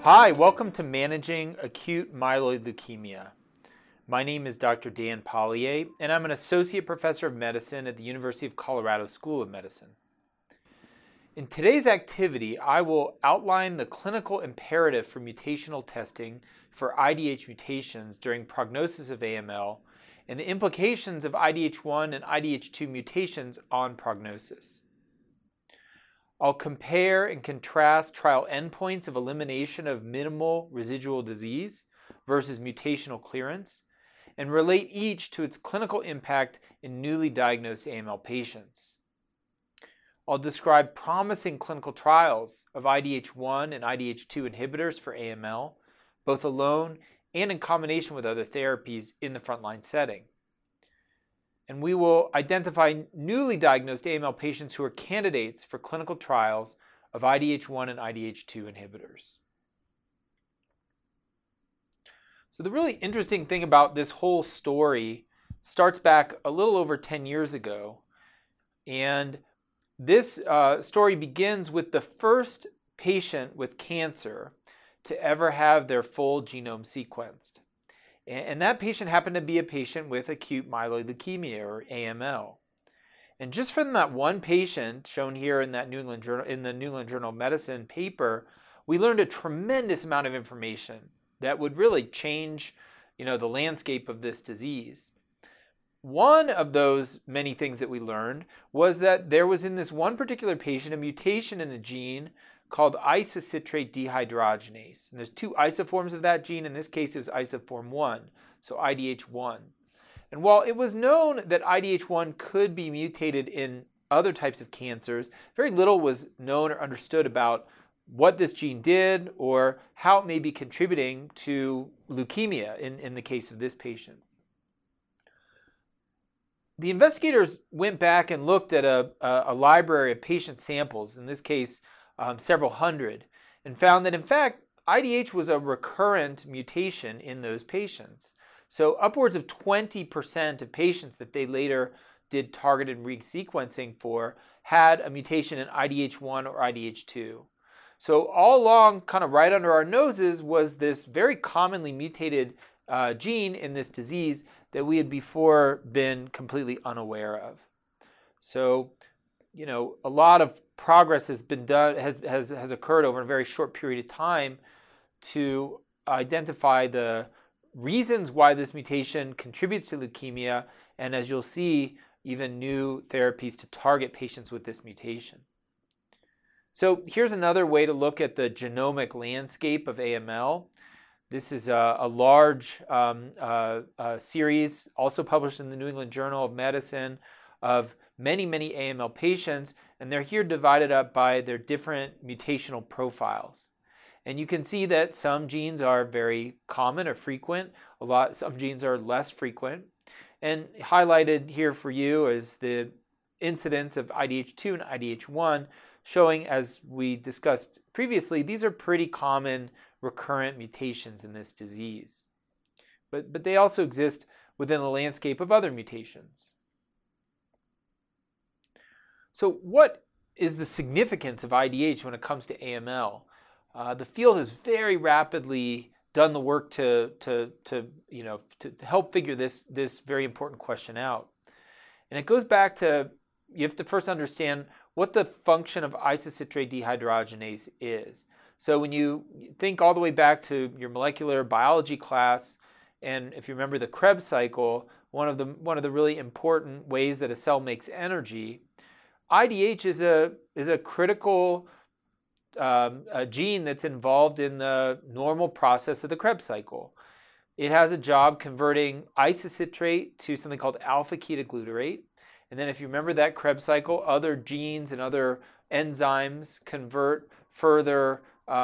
Hi, welcome to Managing Acute Myeloid Leukemia. My name is Dr. Dan Pollier, and I'm an Associate Professor of Medicine at the University of Colorado School of Medicine. In today's activity, I will outline the clinical imperative for mutational testing for IDH mutations during prognosis of AML and the implications of IDH1 and IDH2 mutations on prognosis. I'll compare and contrast trial endpoints of elimination of minimal residual disease versus mutational clearance, and relate each to its clinical impact in newly diagnosed AML patients. I'll describe promising clinical trials of IDH1 and IDH2 inhibitors for AML, both alone and in combination with other therapies in the frontline setting. And we will identify newly diagnosed AML patients who are candidates for clinical trials of IDH1 and IDH2 inhibitors. So the really interesting thing about this whole story starts back a little over 10 years ago. And this story begins with the first patient with cancer to ever have their full genome sequenced. And that patient happened to be a patient with acute myeloid leukemia, or AML. And just from that one patient shown here in that New England Journal of Medicine paper, we learned a tremendous amount of information that would really change, the landscape of this disease. One of those many things that we learned was that there was in this one particular patient a mutation in a gene called isocitrate dehydrogenase. And there's two isoforms of that gene. In this case, it was isoform 1, so IDH1. And while it was known that IDH1 could be mutated in other types of cancers, very little was known or understood about what this gene did or how it may be contributing to leukemia in the case of this patient. The investigators went back and looked at a library of patient samples, in this case, several hundred, and found that in fact IDH was a recurrent mutation in those patients. So upwards of 20% of patients that they later did targeted resequencing for had a mutation in IDH1 or IDH2. So all along, kind of right under our noses, was this very commonly mutated gene in this disease that we had before been completely unaware of. So, a lot of progress has been done, has occurred over a very short period of time to identify the reasons why this mutation contributes to leukemia, and as you'll see, even new therapies to target patients with this mutation. So here's another way to look at the genomic landscape of AML. This is a large series, also published in the New England Journal of Medicine, of many AML patients, and they're here divided up by their different mutational profiles. And you can see that some genes are very common or frequent, some genes are less frequent. And highlighted here for you is the incidence of IDH2 and IDH1, showing, as we discussed previously, these are pretty common recurrent mutations in this disease. But they also exist within the landscape of other mutations. So what is the significance of IDH when it comes to AML? The field has very rapidly done the work to help figure this very important question out. And it goes back to, you have to first understand what the function of isocitrate dehydrogenase is. So when you think all the way back to your molecular biology class, and if you remember the Krebs cycle, one of the really important ways that a cell makes energy, IDH is a critical gene that's involved in the normal process of the Krebs cycle. It has a job converting isocitrate to something called alpha-ketoglutarate. And then if you remember that Krebs cycle, other genes and other enzymes convert further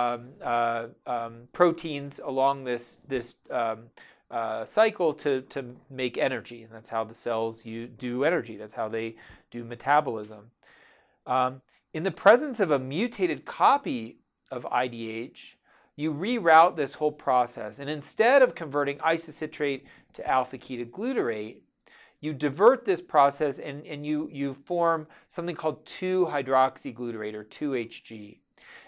proteins along this cycle to make energy. And that's how the cells do energy. That's how they do metabolism. In the presence of a mutated copy of IDH, you reroute this whole process. And instead of converting isocitrate to alpha-ketoglutarate, you divert this process and you form something called 2-hydroxyglutarate, or 2-HG.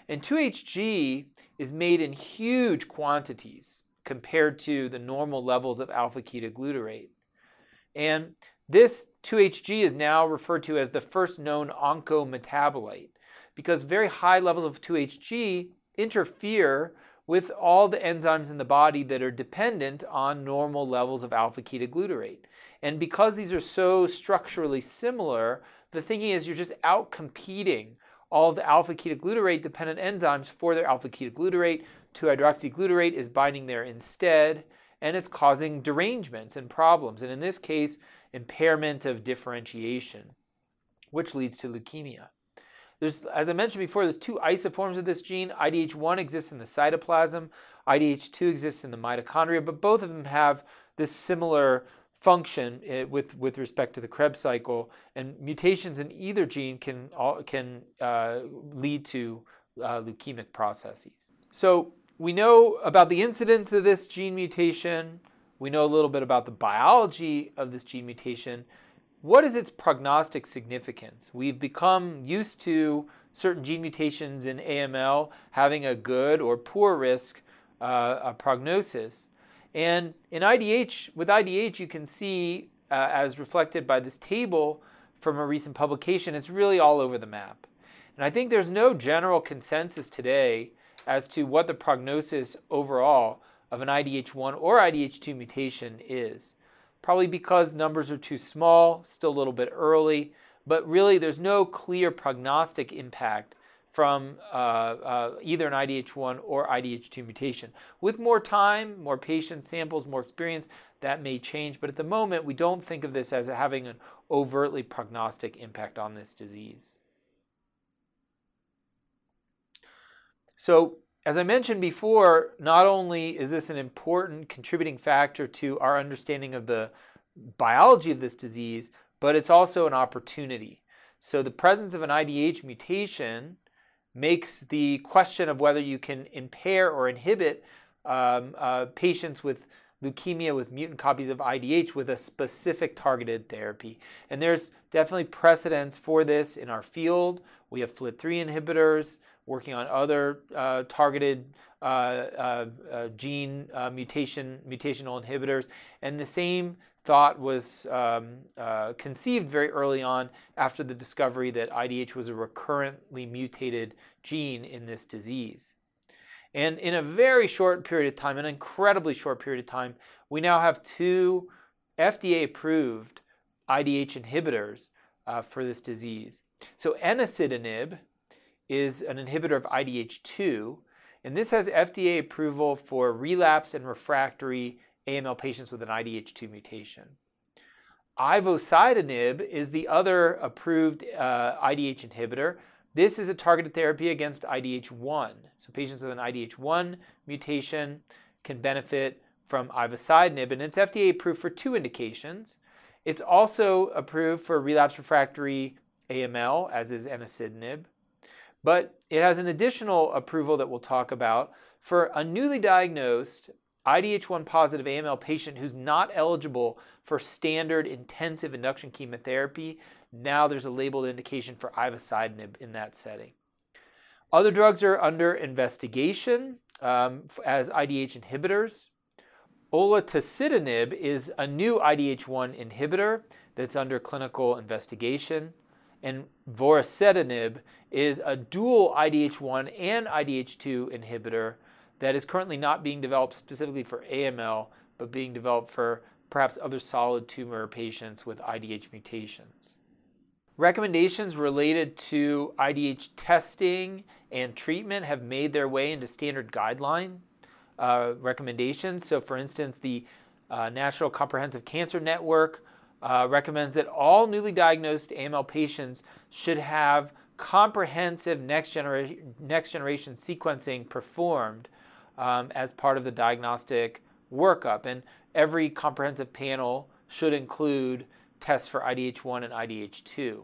And 2-HG is made in huge quantities compared to the normal levels of alpha-ketoglutarate. And this 2-HG is now referred to as the first known oncometabolite because very high levels of 2-HG interfere with all the enzymes in the body that are dependent on normal levels of alpha-ketoglutarate. And because these are so structurally similar, the thinking is you're just out-competing all of the alpha-ketoglutarate dependent enzymes for their alpha-ketoglutarate. 2-hydroxyglutarate is binding there instead, and it's causing derangements and problems, and in this case, impairment of differentiation, which leads to leukemia. As I mentioned before, there's two isoforms of this gene. IDH1 exists in the cytoplasm, IDH2 exists in the mitochondria, but both of them have this similar function with respect to the Krebs cycle, and mutations in either gene can lead to leukemic processes. So we know about the incidence of this gene mutation. We know a little bit about the biology of this gene mutation. What is its prognostic significance? We've become used to certain gene mutations in AML having a good or poor risk prognosis. And in IDH, with IDH, you can see, as reflected by this table from a recent publication, it's really all over the map. And I think there's no general consensus today as to what the prognosis overall of an IDH1 or IDH2 mutation is. Probably because numbers are too small, still a little bit early, but really there's no clear prognostic impact from either an IDH1 or IDH2 mutation. With more time, more patient samples, more experience, that may change, but at the moment we don't think of this as having an overtly prognostic impact on this disease. So, as I mentioned before, not only is this an important contributing factor to our understanding of the biology of this disease, but it's also an opportunity. So the presence of an IDH mutation makes the question of whether you can impair or inhibit patients with leukemia with mutant copies of IDH with a specific targeted therapy. And there's definitely precedence for this in our field. We have FLT3 inhibitors working on other targeted gene mutational inhibitors, and the same thought was conceived very early on after the discovery that IDH was a recurrently mutated gene in this disease. And in a very short period of time, an incredibly short period of time, we now have two FDA-approved IDH inhibitors for this disease. So enasidenib is an inhibitor of IDH2, and this has FDA approval for relapse and refractory AML patients with an IDH2 mutation. Ivosidenib is the other approved IDH inhibitor. This is a targeted therapy against IDH1. So patients with an IDH1 mutation can benefit from ivosidenib, and it's FDA approved for two indications. It's also approved for relapse refractory AML, as is enasidenib. But it has an additional approval that we'll talk about for a newly diagnosed IDH1 positive AML patient who's not eligible for standard intensive induction chemotherapy. Now there's a labeled indication for ivosidenib in that setting. Other drugs are under investigation as IDH inhibitors. Olutasidenib is a new IDH1 inhibitor that's under clinical investigation. And vorasidenib is a dual IDH1 and IDH2 inhibitor that is currently not being developed specifically for AML, but being developed for perhaps other solid tumor patients with IDH mutations. Recommendations related to IDH testing and treatment have made their way into standard guideline recommendations. So for instance, the National Comprehensive Cancer Network recommends that all newly diagnosed AML patients should have comprehensive next generation sequencing performed as part of the diagnostic workup. And every comprehensive panel should include tests for IDH1 and IDH2.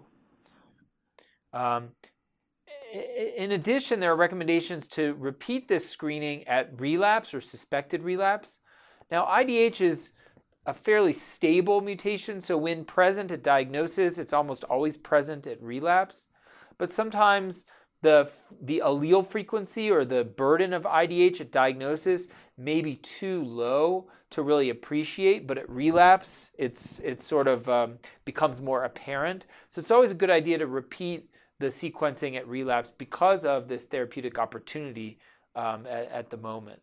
In addition, there are recommendations to repeat this screening at relapse or suspected relapse. Now, IDH is a fairly stable mutation, so when present at diagnosis, it's almost always present at relapse. But sometimes the allele frequency or the burden of IDH at diagnosis may be too low to really appreciate, but at relapse, it's sort of becomes more apparent. So it's always a good idea to repeat the sequencing at relapse because of this therapeutic opportunity at the moment.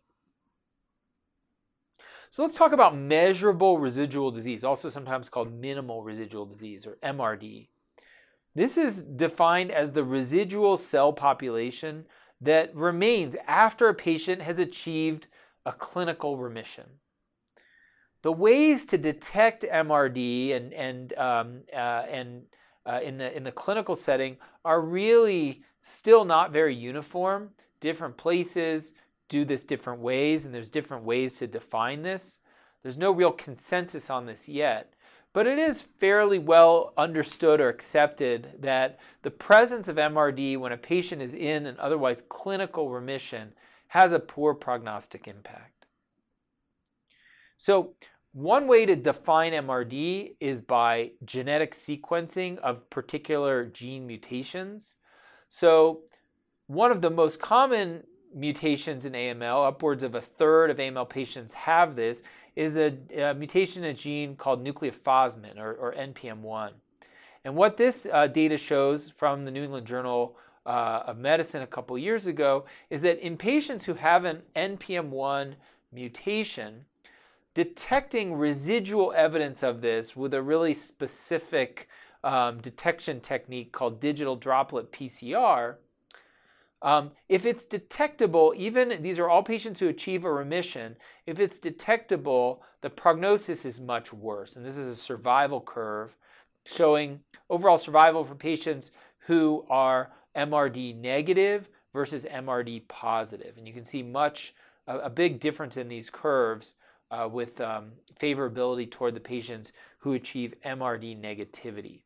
So let's talk about measurable residual disease, also sometimes called minimal residual disease, or MRD. This is defined as the residual cell population that remains after a patient has achieved a clinical remission. The ways to detect MRD in the clinical setting are really still not very uniform. Different places do this different ways, and there's different ways to define this. There's no real consensus on this yet, but it is fairly well understood or accepted that the presence of MRD when a patient is in an otherwise clinical remission has a poor prognostic impact. So one way to define MRD is by genetic sequencing of particular gene mutations. So one of the most common mutations in AML, upwards of a third of AML patients have this, is a mutation in a gene called nucleophosmin, or NPM1. And what this data shows from the New England Journal of Medicine a couple years ago is that in patients who have an NPM1 mutation, detecting residual evidence of this with a really specific detection technique called digital droplet PCR, if it's detectable, even these are all patients who achieve a remission, if it's detectable, the prognosis is much worse. And this is a survival curve showing overall survival for patients who are MRD negative versus MRD positive. And you can see a big difference in these curves with favorability toward the patients who achieve MRD negativity.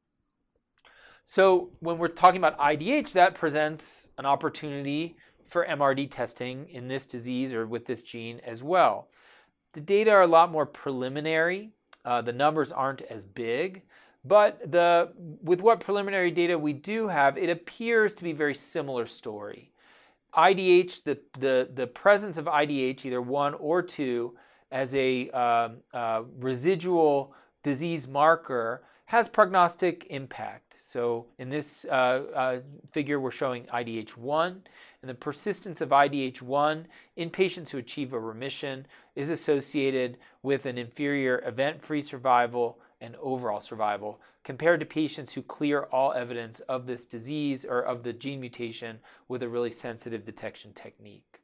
So when we're talking about IDH, that presents an opportunity for MRD testing in this disease or with this gene as well. The data are a lot more preliminary. The numbers aren't as big, but with what preliminary data we do have, it appears to be a very similar story. IDH, the presence of IDH, either 1 or 2, as a residual disease marker has prognostic impact. So in this figure, we're showing IDH1, and the persistence of IDH1 in patients who achieve a remission is associated with an inferior event-free survival and overall survival compared to patients who clear all evidence of this disease or of the gene mutation with a really sensitive detection technique.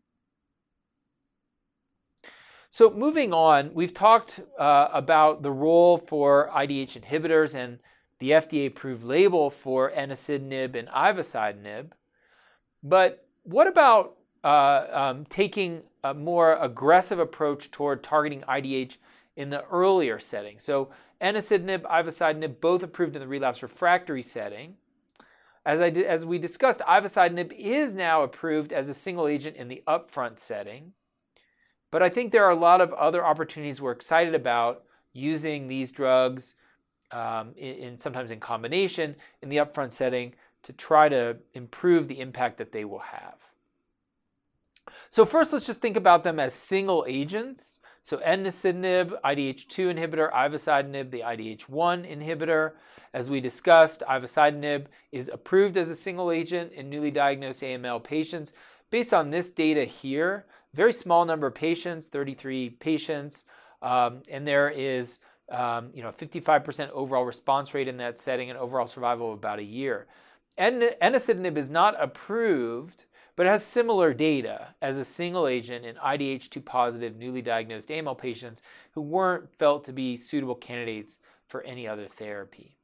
So moving on, we've talked about the role for IDH inhibitors and the FDA-approved label for enasidenib and ivosidenib. But what about taking a more aggressive approach toward targeting IDH in the earlier setting? So enasidenib, ivosidenib, both approved in the relapse refractory setting. As we discussed, ivosidenib is now approved as a single agent in the upfront setting. But I think there are a lot of other opportunities we're excited about using these drugs sometimes in combination in the upfront setting to try to improve the impact that they will have. So first, let's just think about them as single agents. So enasidenib, IDH2 inhibitor, ivosidenib, the IDH1 inhibitor. As we discussed, ivosidenib is approved as a single agent in newly diagnosed AML patients. Based on this data here, very small number of patients, 33 patients, and there is 55% overall response rate in that setting and overall survival of about a year. Enasidenib is not approved, but it has similar data as a single agent in IDH2 positive newly diagnosed AML patients who weren't felt to be suitable candidates for any other therapy.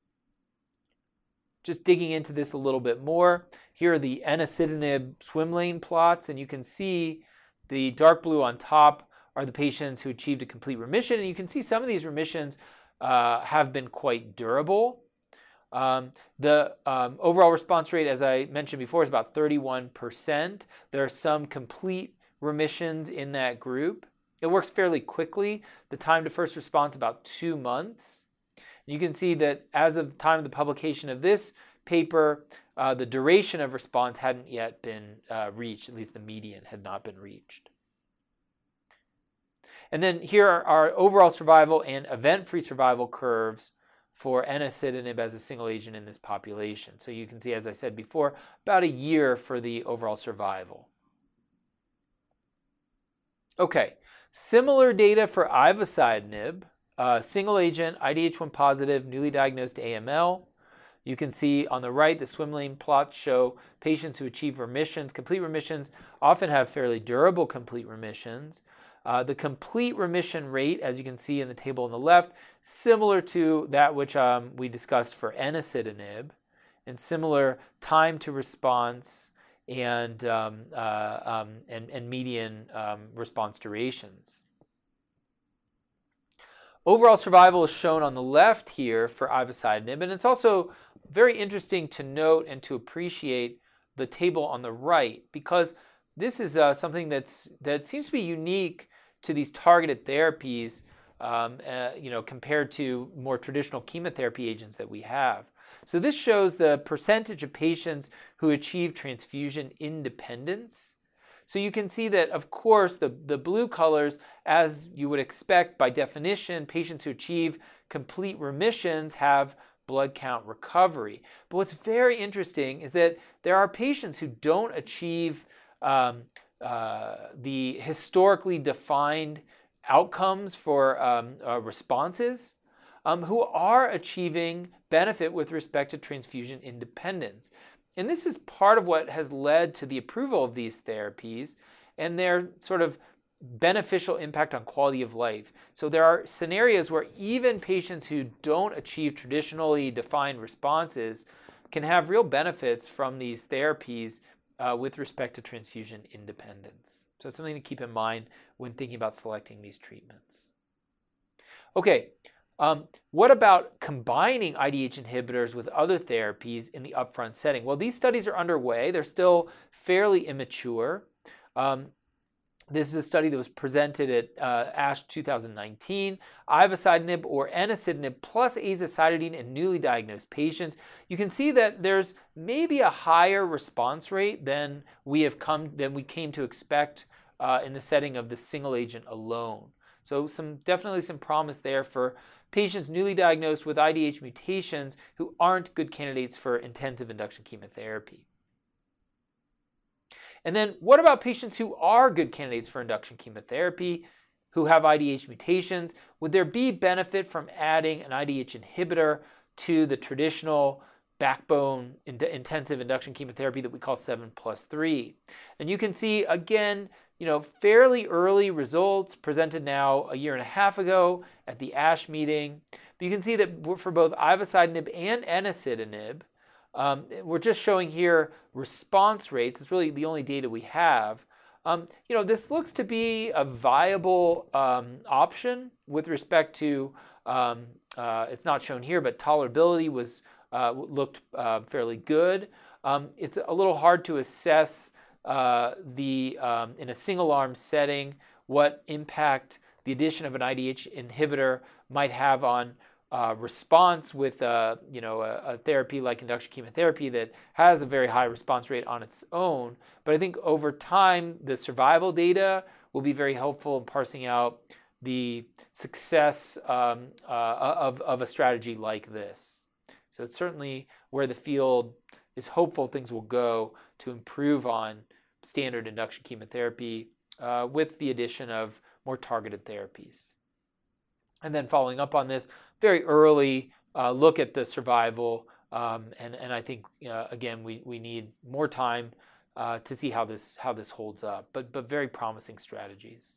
Just digging into this a little bit more, here are the enasidenib swim lane plots, and you can see the dark blue on top are the patients who achieved a complete remission, and you can see some of these remissions have been quite durable. The overall response rate, as I mentioned before, is about 31%. There are some complete remissions in that group. It works fairly quickly. The time to first response about 2 months. You can see that as of the time of the publication of this paper, the duration of response hadn't yet been reached, at least the median had not been reached. And then here are our overall survival and event-free survival curves for enasidenib as a single agent in this population. So you can see, as I said before, about a year for the overall survival. Okay, similar data for ivosidenib, single agent, IDH1 positive, newly diagnosed AML. You can see on the right, the swim lane plots show patients who achieve remissions. Complete remissions often have fairly durable complete remissions. The complete remission rate, as you can see in the table on the left, similar to that which we discussed for enasidenib, and similar time to response and median response durations. Overall survival is shown on the left here for ivosidenib, and it's also very interesting to note and to appreciate the table on the right, because this is something that seems to be unique to these targeted therapies, compared to more traditional chemotherapy agents that we have. So this shows the percentage of patients who achieve transfusion independence. So you can see that, of course, the blue colors, as you would expect by definition, patients who achieve complete remissions have blood count recovery. But what's very interesting is that there are patients who don't achieve the historically defined outcomes for responses, who are achieving benefit with respect to transfusion independence. And this is part of what has led to the approval of these therapies and their sort of beneficial impact on quality of life. So there are scenarios where even patients who don't achieve traditionally defined responses can have real benefits from these therapies with respect to transfusion independence. So it's something to keep in mind when thinking about selecting these treatments. Okay, what about combining IDH inhibitors with other therapies in the upfront setting? Well, these studies are underway. They're still fairly immature. This is a study that was presented at ASH 2019. Ivosidenib or enasidenib plus azacitidine in newly diagnosed patients. You can see that there's maybe a higher response rate than we came to expect in the setting of the single agent alone. So definitely some promise there for patients newly diagnosed with IDH mutations who aren't good candidates for intensive induction chemotherapy. And then what about patients who are good candidates for induction chemotherapy, who have IDH mutations? Would there be benefit from adding an IDH inhibitor to the traditional backbone intensive induction chemotherapy that we call 7+3? And you can see, again, fairly early results presented now a year and a half ago at the ASH meeting. But you can see that for both ivosidenib and enasidenib, we're just showing here response rates. It's really the only data we have. This looks to be a viable option with respect to, it's not shown here, but tolerability looked fairly good. It's a little hard to assess in a single arm setting what impact the addition of an IDH inhibitor might have on response with a therapy like induction chemotherapy that has a very high response rate on its own. But I think over time, the survival data will be very helpful in parsing out the success of a strategy like this. So it's certainly where the field is hopeful things will go to improve on standard induction chemotherapy with the addition of more targeted therapies. And then following up on this, very early look at the survival, and I think again we need more time to see how this holds up. But very promising strategies.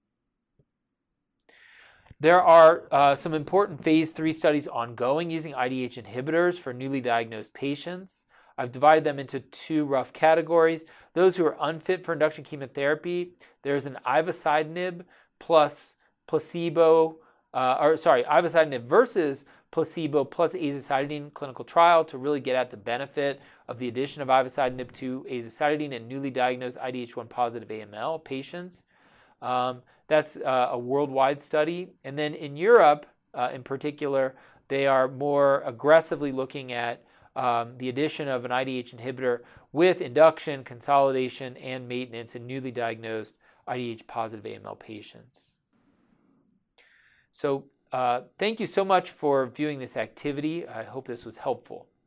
There are some important phase 3 studies ongoing using IDH inhibitors for newly diagnosed patients. I've divided them into two rough categories. Those who are unfit for induction chemotherapy, there's an ivosidenib plus placebo, ivosidenib versus placebo plus azacitidine clinical trial to really get at the benefit of the addition of ivosidenib to azacitidine in newly diagnosed IDH1 positive AML patients. That's a worldwide study. And then in Europe, in particular, they are more aggressively looking at the addition of an IDH inhibitor with induction, consolidation, and maintenance in newly diagnosed IDH-positive AML patients. So thank you so much for viewing this activity. I hope this was helpful.